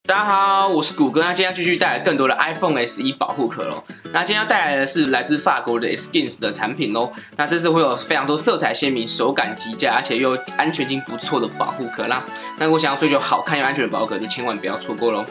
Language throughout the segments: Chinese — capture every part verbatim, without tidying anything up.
大家好，我是谷歌。那今天要继续带来更多的 iPhone S E 保护壳喽。那今天要带来的是来自法国的 Skins 的产品喽。那这次会有非常多色彩鲜明、手感极佳，而且又安全性不错的保护壳啦。那如果想要追求好看又安全的保护壳，就千万不要错过喽。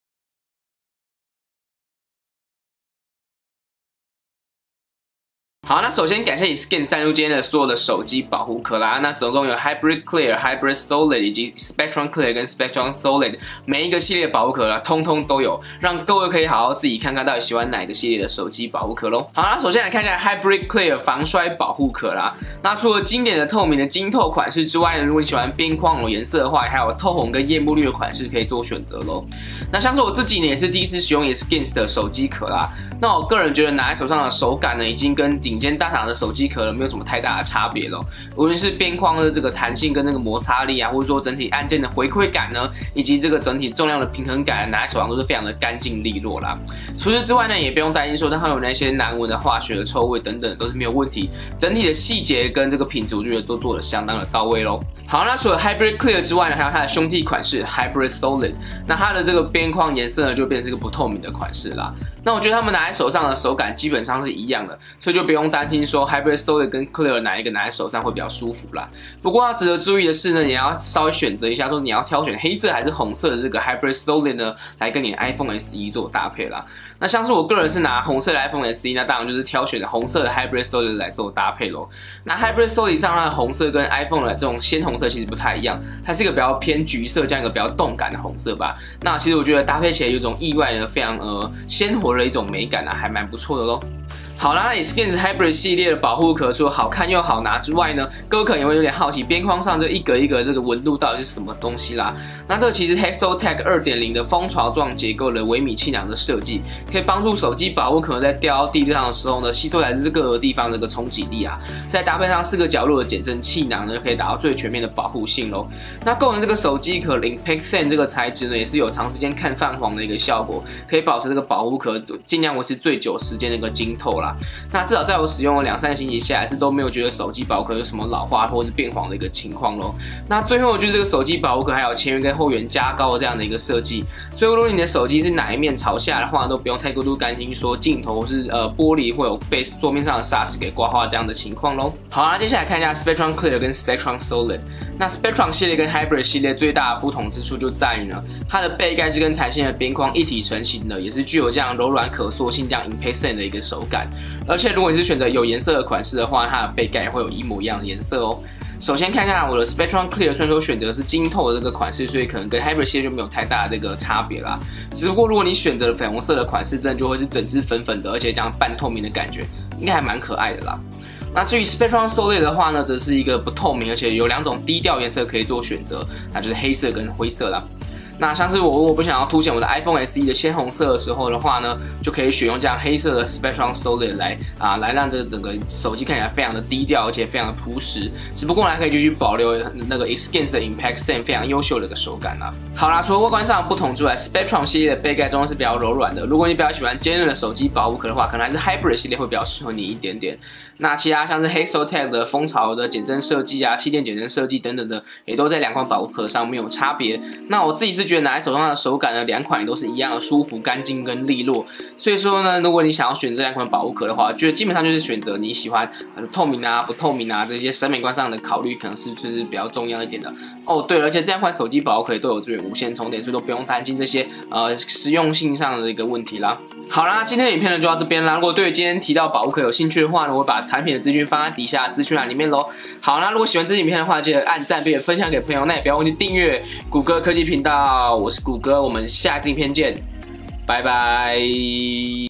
好，那首先感谢以 Skins 赞助今天的所有的手机保护壳啦。那总共有 Hybrid Clear、Hybrid Solid 以及 Spectrum Clear 跟 Spectrum Solid 每一个系列的保护壳啦，通通都有，让各位可以好好自己看看到底喜欢哪个系列的手机保护壳咯。好，那首先来看一下 Hybrid Clear 防摔保护壳啦。那除了经典的透明的晶透款式之外呢，如果你喜欢边框有颜色的话，还有透红跟夜幕绿的款式可以做选择咯。那像是我自己呢，也是第一次使用 Skins 的手机壳啦。那我个人觉得拿在手上的手感呢，已经跟顶尖大厂的手机壳没有什么太大的差别了。无论是边框的这个弹性跟那个摩擦力啊，或者说整体按键的回馈感呢，以及这个整体重量的平衡感，拿在手上都是非常的干净利落啦。除此之外呢，也不用担心说它会有那些难闻的化学的臭味等等都是没有问题。整体的细节跟这个品质，我觉得都做得相当的到位咯。好，那除了 Hybrid Clear 之外呢，还有它的兄弟款式 Hybrid Solid。那它的这个边框颜色呢，就变成这个不透明的款式啦。那我觉得他们拿在手上的手感基本上是一样的，所以就不用担心说 Hybrid Solid 跟 Clear 哪一个拿在手上会比较舒服啦。不过要值得注意的是呢，你要稍微选择一下，说你要挑选黑色还是红色的这个 Hybrid Solid 呢，来跟你的 iPhone S E 做搭配啦。那像是我个人是拿红色的 iPhone S E， 那当然就是挑选红色的 Hybrid Solid 来做搭配咯。那 Hybrid Solid 上它的红色跟 iPhone 的这种鲜红色其实不太一样，它是一个比较偏橘色这样一个比较动感的红色吧。那其实我觉得搭配起来有一种意外的非常呃鲜活的一种美感啊，还蛮不错的咯。好啦，那 Skins Hybrid 系列的保护壳除了好看又好拿之外呢，各位可能也会有点好奇边框上这一格一格这个纹路到底是什么东西啦。那这其实 Hexotech 二点零 的蜂巢状结构的微米气囊的设计，可以帮助手机保护壳在掉到地上的时候呢，吸收来自各个地方的这个冲击力啊，再搭配上四个角落的减震气囊呢，可以达到最全面的保护性咯。那构成这个手机壳 Impact Thin 这个材质呢，也是有长时间看泛黄的一个效果，可以保持这个保护壳尽量维持最久时间的一个晶透啦。那至少在我使用了两三个星期下来，是都没有觉得手机保护壳有什么老化或是变黄的一个情况咯。那最后就是这个手机保护壳还有前缘跟后缘加高的这样的一个设计，所以如果你的手机是哪一面朝下的话，都不用太过度担心说镜头或是呃玻璃会有被桌面上的砂石给刮花这样的情况咯。好，那接下来看一下 Spectrum Clear 跟 Spectrum Solid。那 Spectrum 系列跟 Hybrid 系列最大的不同之处就在于呢，它的背盖是跟弹性的边框一体成型的，也是具有这样柔软可塑性这样 Impact Thin 的一个手感。而且如果你是选择有颜色的款式的话，它的背盖也会有一模一样的颜色哦。首先看看我的 Spectrum Clear， 虽然说选择是晶透的这个款式，所以可能跟 Hybrid 系列就没有太大的这个差别啦。只不过如果你选择了粉红色的款式，真的就会是整只粉粉的，而且这样半透明的感觉，应该还蛮可爱的啦。那至于 Spectrum Solid 的话呢，则是一个不透明，而且有两种低调颜色可以做选择，那就是黑色跟灰色啦。那像是我如果不想要凸显我的 iPhone S E 的鲜红色的时候的话呢，就可以选用这样黑色的 Spectrum Solid 来啊，来让这个整个手机看起来非常的低调，而且非常的朴实。只不过还可以继续保留那个 Skins 的 Impact Thin 非常优秀的一个手感啦。好啦，除了外观上的不同之外 ，Spectrum 系列的背盖中是比较柔软的。如果你比较喜欢坚韧的手机保护壳的话，可能还是 Hybrid 系列会比较适合你一点点。那其他像是 Hexotech 的蜂巢的减震设计啊、气垫减震设计等等的，也都在两款保护壳上没有差别。那我自己是觉得拿在手上的手感呢，两款也都是一样的舒服、干净跟利落。所以说呢，如果你想要选这两款保护壳的话，觉得基本上就是选择你喜欢透明啊、不透明啊这些审美观上的考虑，可能是就是比较重要一点的。哦，对了，而且这两款手机保护壳都有支援无线充电，所以都不用担心这些呃实用性上的一个问题啦。好啦，今天的影片呢就到这边啦。如果对于今天提到保护壳有兴趣的话呢，我会把产品的资讯放在底下资讯栏里面咯。好，那如果喜欢这支影片的话，记得按赞并且分享给朋友，那也不要忘记订阅谷歌科技频道。我是谷歌，我们下支影片见，拜拜。